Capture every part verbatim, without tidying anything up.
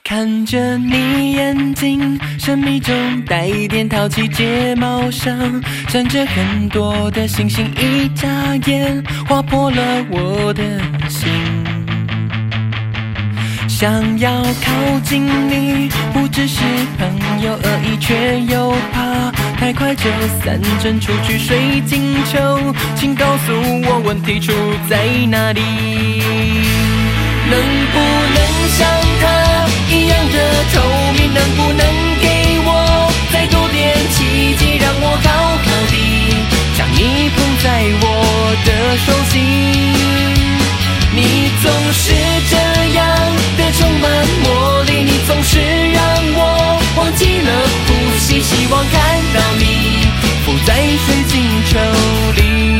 看着你眼睛，神秘中带点淘气，睫毛上闪着很多的星星，一眨眼划破了我的心。想要靠近你，不只是朋友而已，却又怕太快就散阵出去。水晶球，请告诉我问题出在哪里？能不能像他一样的透明？能不能给我再多点奇迹，让我好好地将你捧在我的手心？你总是这样的充满魔力，你总是让我忘记了呼吸，希望看到你浮在水晶球里。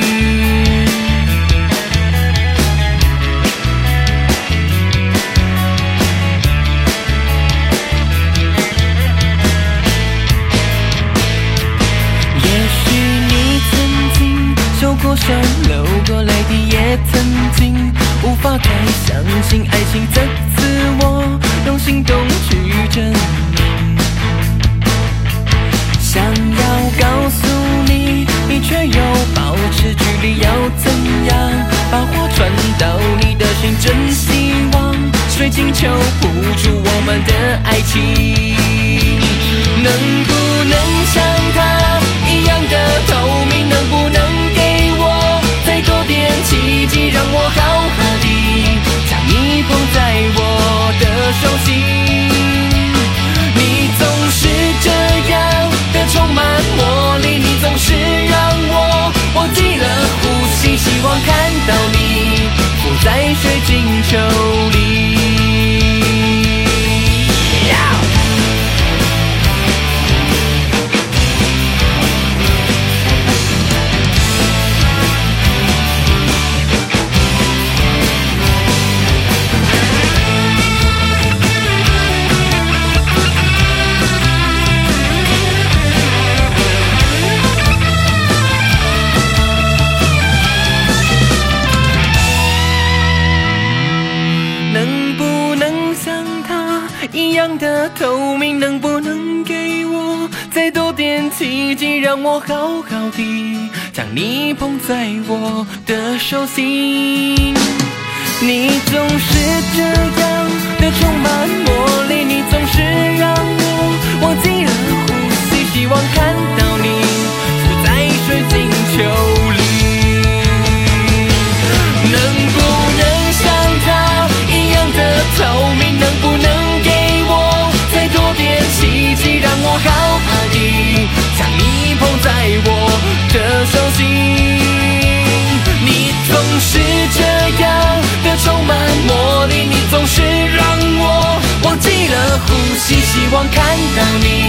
受过伤，流过泪滴，也曾经无法太相信爱情这次我用行动去证明。想要告诉你，你却又保持距离，要怎样把话传到你的心？真希望水晶球护住我们的爱情。能不能像他一样的透明？能不能再多点奇迹，让我好好地将你捧在我的手心？你总是这样的充满魔力，你总是让我忘记了呼吸，希望看到你浮在水晶球里。一样的透明，能不能给我再多点奇迹，让我好好地将你捧在我的手心？你总是这样的充满魔力，你总是让我忘记了呼吸，希望看到你浮在水晶球里。能不能像他一样的透明？能不能奇迹，让我好好地将你捧在我的手心？你总是这样的充满魔力，你总是让我忘记了呼吸，希望看到你